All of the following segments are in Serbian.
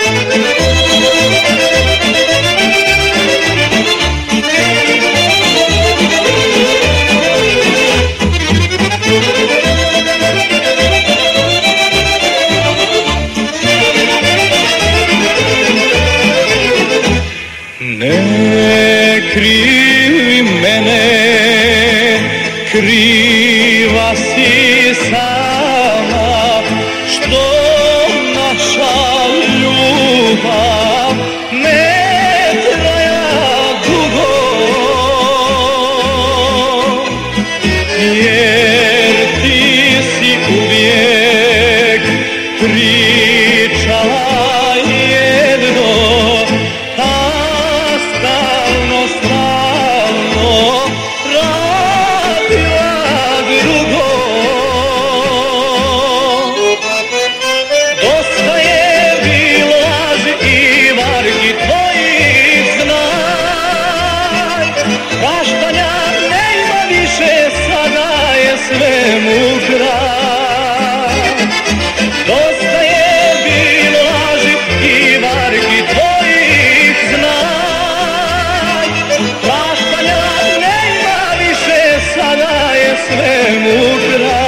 Ne krivi mene, kriva si sama, što naša ljubav ne traja dugo, jer ti si uvijek pričala jedno, stalno radila drugo. Dosta je bilo laži i vargi tvojih, znaj, praštanja nema više, sada je svemu kraj. Dosta je bilo laži i vargi tvojih, znaj, praštanja nema više, sada je svemu kraj.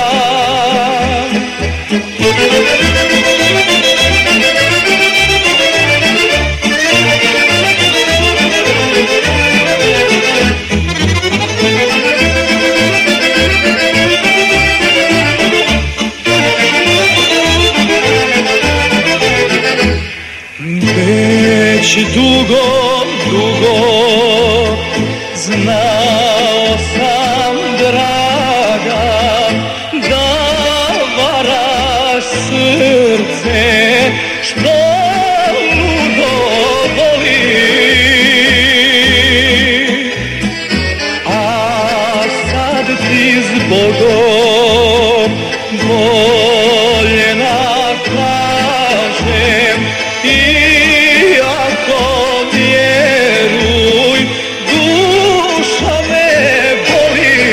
Već dugo, znao sam, draga, da varaš srce što ludo voli. A sad ti zbogom voljena kažem, iako vjeruj, duša me boli.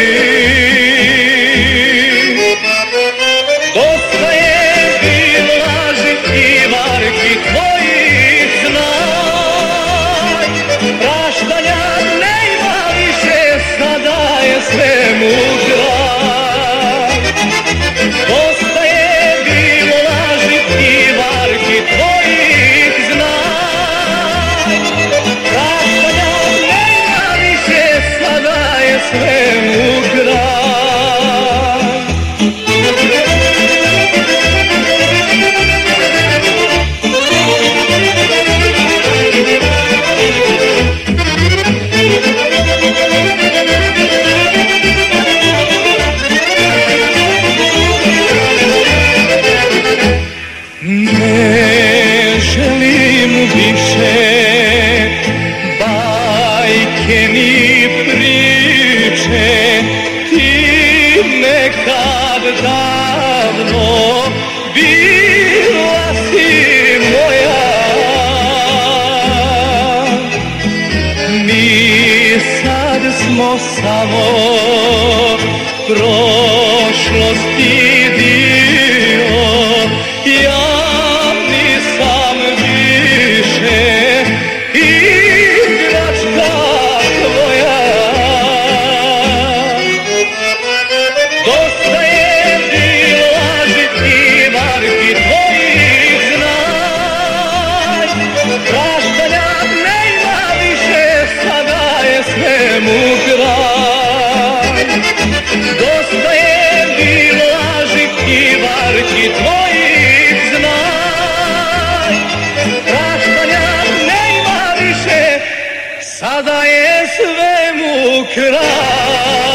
Dosta je bilo laži i vargi tvojih, znaj, praštanja nema više, sada je svemu kraj. Dosta je bilo laži i vargi tvojih, znaj, praštanja nema više, sada je svemu kraj. Ne želim više bajke ni priče, ti nekad davno bila si moja. Mi sad smo samo prošlosti dio, ja nisam više igračka tvoja. Dosta je bilo laži i vargi tvojih, znaj, praštanja nema više, sada je svemu kraj. Dosta je bilo laži i vargi tvojih, znaj, praštanja nema više, sada je svemu kraj.